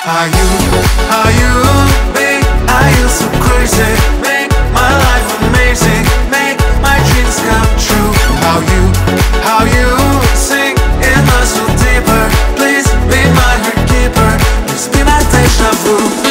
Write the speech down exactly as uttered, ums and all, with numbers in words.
Are you, are you, babe? Are you so crazy? Make my life amazing, make my dreams come true. How you, how you sing in us so deeper. Please be my heart keeper, please be my deja vu.